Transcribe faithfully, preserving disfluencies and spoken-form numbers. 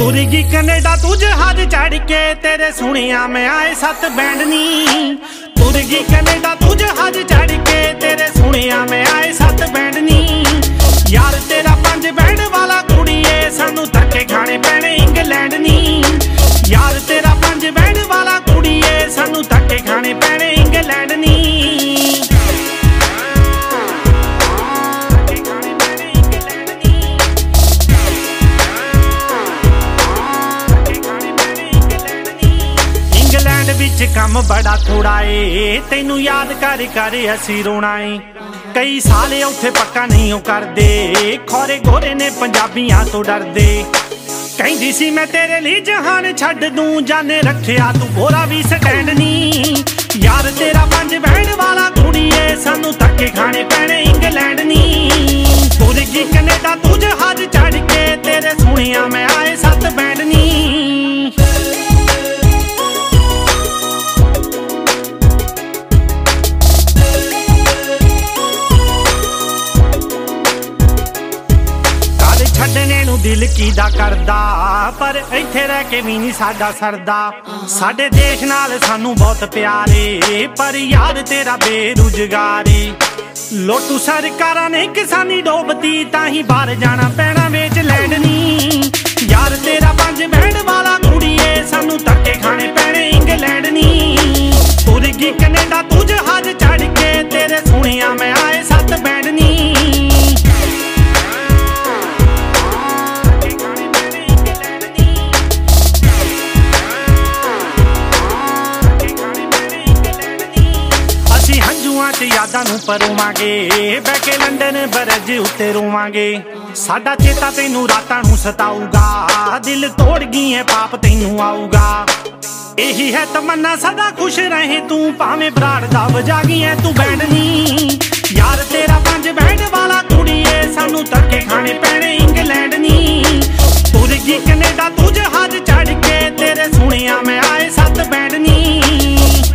तुरगी Canada तू जहाज चढ़ के तेरे सुनिया में आए सत बैंड नी। तुरगी कनेडा तू जहाज चढ़ के तेरे सुनिया में आए सत बैंड नी। यार तेरा पंज बैंड वाला कुड़िए सानू धक्के खाने पैने इंग्लैंड नी। यार तेरा पंज बैंड वाला कुड़िए सानू धक्के खाने पैने इंग्लैंड नी। विच कम बड़ा थोड़ा ए तैनू याद कर कर असी रोना ए। कई साल उत्थे पक्का नहीं करदे खोरे गोरे ने पंजाबियां तो डरदे। कहंदी सी मैं तेरे लिए जहान छड्ड दूं जाने रखिया तू बोरा भी स्टैंड नी। यार तेरा पंज बैंड वाला कुड़िए सानू धक्के खाने पैने इंग्लैंड नी। तुरगी कनेडा तू जहाज चढ़ के तेरे सुनिया में आए सत बैंड नी। छड्डने नू दिल कीदा करदा पर इत्थे रह के भी नहीं साडा सरदा। साडे देश नाल सानू बहुत प्यारे पर यार तेरा बेरुजगारी। लोटू सरकारां ने किसानी डोबती ताही बाहर जाना पैना वेच लैंड नी। यार तेरा पंज बैंड वाला कुड़िए सानू धक्के खाने पैने इंग्लैंड नी। तुरगी कनेडा तू जहाज चढ़ के तेरे सुनिया में आए सत बैंड नी। यादां नूं परोवांगे बह के लंडन बरज उत्ते रोवांगे। साडा चेता तैनू रातां नूं सताऊगा दिल तोड़ गई है पाप तैनू आऊगा। यही है तमन्ना सदा खुश रहे तू भावें बराड़ दा वजा गई है तू बैंड नी। यार तेरा पंज बैंड वाला कुड़िए सानू धक्के खाने पैने इंग्लैंड नी। तुरगी कनेडा तू जहाज चढ़ के तेरे सुनिया में आए सत बैंड नी।